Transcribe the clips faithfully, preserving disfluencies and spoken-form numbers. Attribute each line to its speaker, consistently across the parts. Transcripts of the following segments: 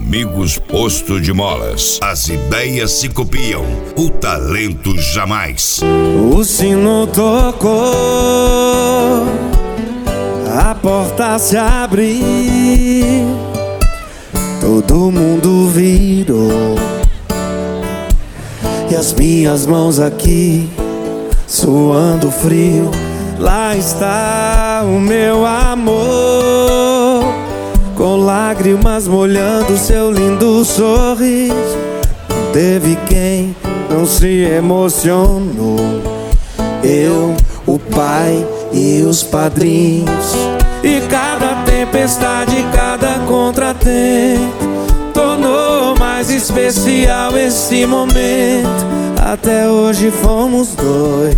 Speaker 1: Amigos Posto de Molas. As ideias se copiam, o talento jamais.
Speaker 2: O sino tocou, a porta se abriu, todo mundo virou, e as minhas mãos aqui suando frio. Lá está o meu amor, com lágrimas molhando seu lindo sorriso. Não teve quem não se emocionou, eu, o pai e os padrinhos. E cada tempestade, cada contratempo tornou mais especial esse momento. Até hoje fomos dois,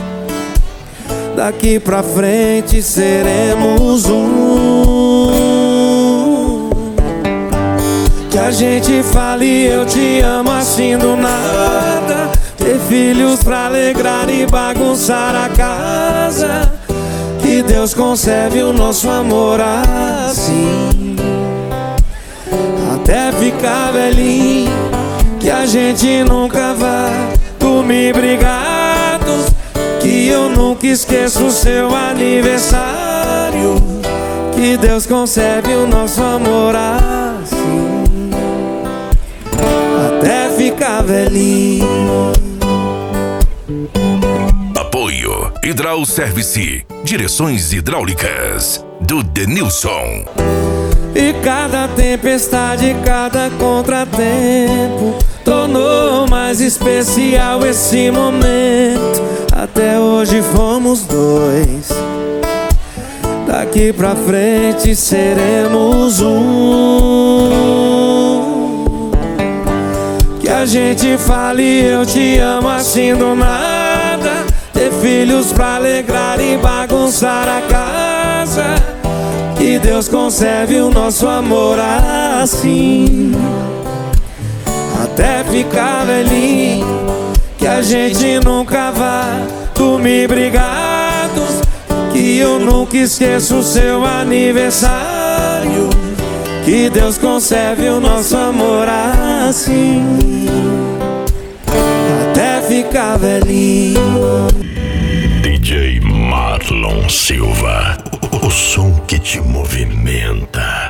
Speaker 2: daqui pra frente seremos um. Que a gente fale eu te amo assim do nada, ter filhos pra alegrar e bagunçar a casa. Que Deus conserve o nosso amor assim, até ficar velhinho. Que a gente nunca vai dormir brigados, que eu nunca esqueço o seu aniversário. Que Deus conserve o nosso amor assim, até ficar velhinho.
Speaker 1: Apoio Hidral Service, direções hidráulicas do Denilson.
Speaker 2: E cada tempestade, cada contratempo tornou mais especial esse momento. Até hoje fomos dois, daqui pra frente seremos um. Que a gente fale eu te amo assim do nada, ter filhos pra alegrar e bagunçar a casa. Que Deus conserve o nosso amor assim, até ficar velhinho. Que a gente nunca vai dormir brigados, que eu nunca esqueço o seu aniversário. Que Deus conserve o nosso amor assim, até ficar velhinho.
Speaker 1: D J Marlon Silva, o som que te movimenta.